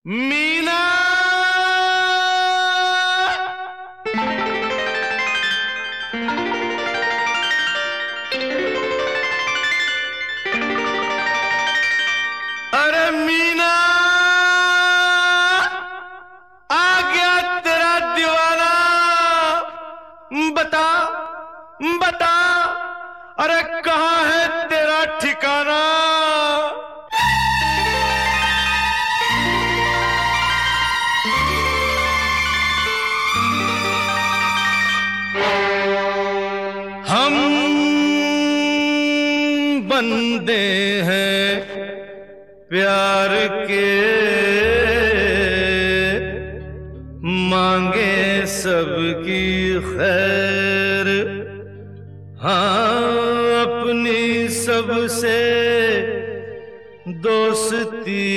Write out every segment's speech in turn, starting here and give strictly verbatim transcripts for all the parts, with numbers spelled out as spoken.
मीना, अरे मीना, आ गया तेरा दीवाना। बता बता, अरे कहाँ है तेरा ठिकाना। हम बंदे हैं प्यार के, मांगे सबकी खैर। हाँ, अपनी सबसे दोस्ती,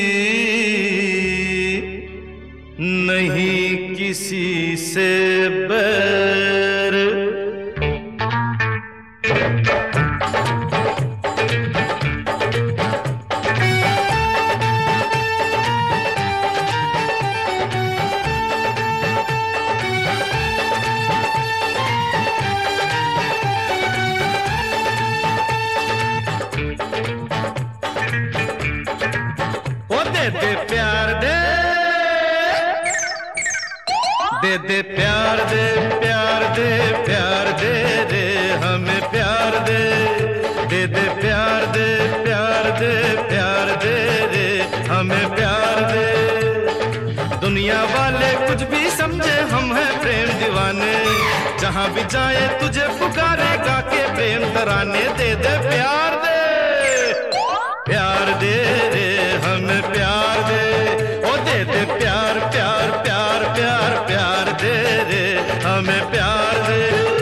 नहीं किसी से बैर। दे दे प्यार दे, दे दे प्यार दे, प्यार दे, प्यार दे दे हमें प्यार दे। दे दे प्यार दे, प्यार दे, प्यार दे दे हमें प्यार दे। दुनिया वाले कुछ भी समझे, हम हैं प्रेम दीवाने। जहां भी जाए तुझे पुकारे, गा के प्रेम तराने। दे दे प्यार दे, प्यार दे दे हमें प्यार दे। ओ दे दे प्यार, प्यार, प्यार, प्यार, प्यार दे दे हमें प्यार दे।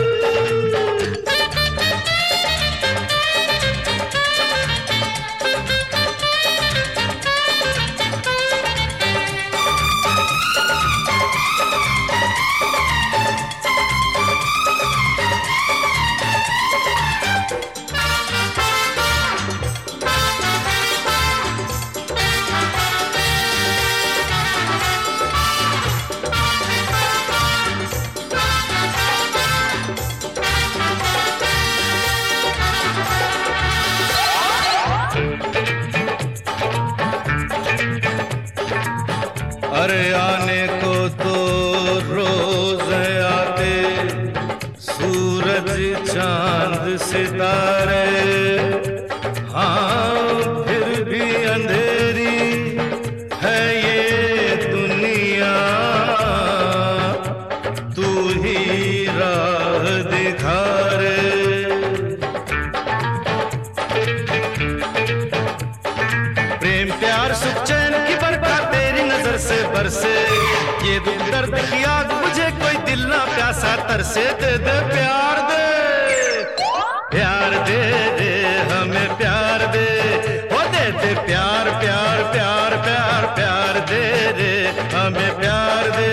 अरे आने को तो रोज आते, सूरज चांद सितारे। हाँ, फिर भी अंधेरी है ये दुनिया, तू ही राह दिखा रे। प्रेम प्यार सुख चैन की बरकत तेरी नजर से बरसे। ये दुख दर्द की आग मुझे कोई दिल ना प्यासा तरसे। दे दे प्यार दे, प्यार दे दे हमें प्यार दे। ओ दे दे प्यार, प्यार, प्यार, प्यार, प्यार दे दे हमें प्यार दे।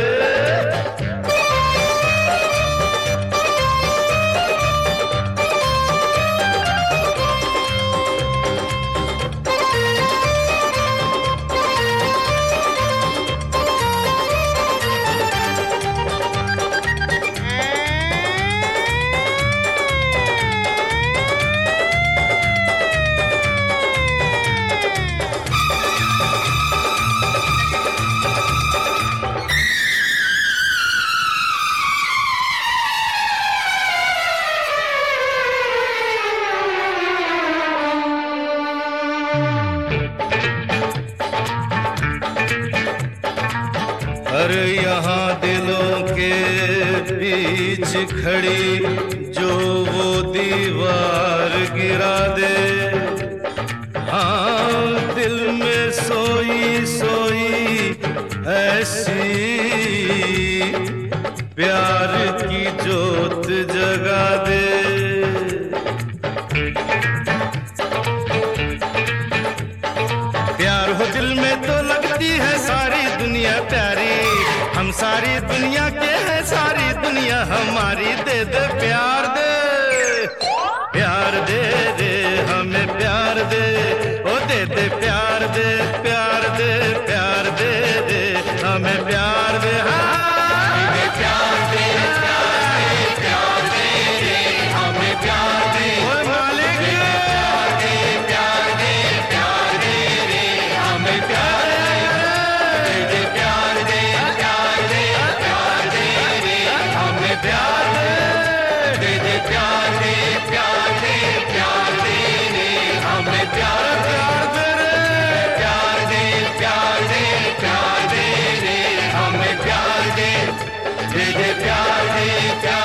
अरे यहाँ दिलों के बीच खड़ी जो वो दीवार गिरा दे। हाँ, दिल में सोई सोई ऐसी प्यार की जोत जगा दे। प्यार हो दिल में तो लगती है सारी दुनिया प्यारी। हम सारी दुनिया के हैं, सारी दुनिया हमारी। दे दे प्यार दे, प्यार दे दे हमें प्यार दे। ओ दे दे प्यार दे, प्यार दे, प्यार दे। हमें प्यार दे, हमें प्यार दे, प्यार दे, प्यार दे रे, हमें प्यार दे, मालिक प्यार दे, प्यार दे, प्यार दे रे, हमें प्यार दे, दे प्यार दे, प्यार दे, प्यार दे रे, हमें प्यार दे, दे दे प्यार दे, प्यार दे, प्यार दे रे, हमें प्यार प्यार दे रे, प्यार दे, प्यार दे, प्यार दे रे, हमें प्यार दे, दे दे प्यार दे, प्यार